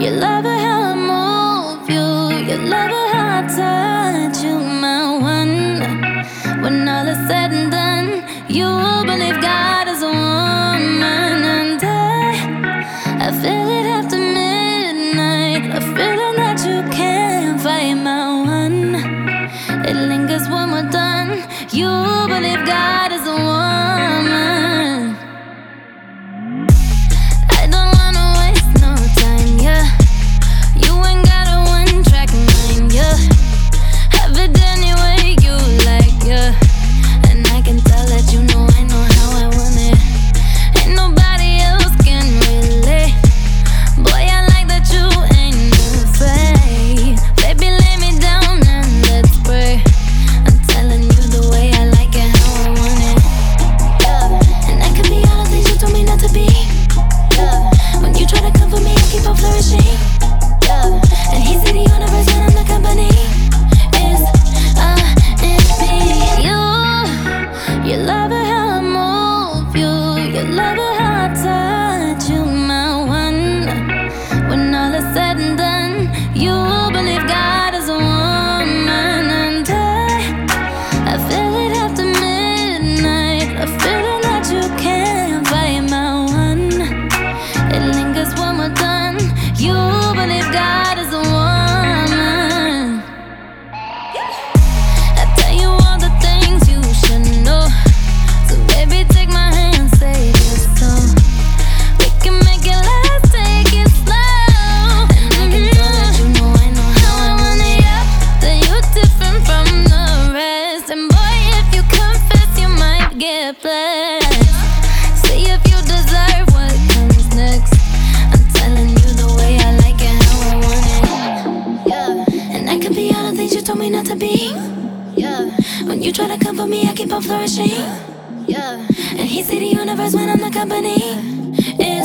You love it how I move you. You love it how I touch you, my one. When all is said and done, you believe God is a woman, and I feel it after midnight. A feeling that you can't fight, my one. It lingers when we're done. You believe God is a woman. I don't wanna waste no time, yeah. You ain't got a one-track mind, yeah. Have it any way you like, yeah. And I can tell that you know I know how I want it. Ain't nobody else can relate. Boy, I like that you ain't afraid. Baby, lay me down and let's pray. I'm telling you the way I like it, how I want it, yeah. And I can be all the things you told me not to be, yeah. When you try to come for me, I keep on flourishing, yeah. And he said the universe when I'm the company is me. You love it how I move you. You love it how I touch you, my one. When all is said and done, you believe God is a woman, and I feel it after midnight. A feeling that you can't fight, my one. It lingers when we're done. You believe God is a woman. I tell you all the things you should know. So baby, take my hand, save your soul. We can make it last, take it slow. And I can tell that you know I know how I want it, yeah. That you're different from the rest. And boy, if you confess, you might get blessed. See if you deserve what comes next. I'm telling you the way I like it, how I want it, yeah. And I can be all the things you told me not to be, yeah. When you try to come for me, I keep on flourishing, yeah. And he see the universe when I'm the company is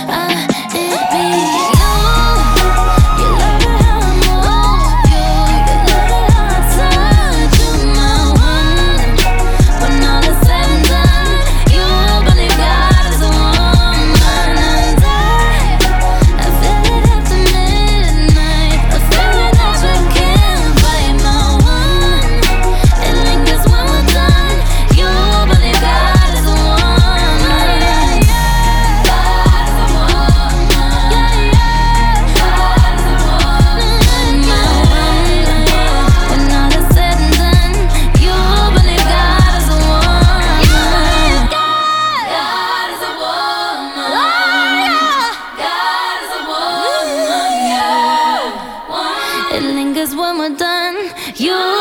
me. You love it how I move you. You love it how I touch you, my one. When all is said and done, you believe God is a woman, and I feel it after midnight. A feeling that you can't fight, my one. It lingers when we're done. You believe God is a woman, yeah. God is a woman, yeah, yeah. God is a woman, my one. When all is said and done, you believe God is a woman. God is a woman. God is a woman, yeah. It lingers when we're done. You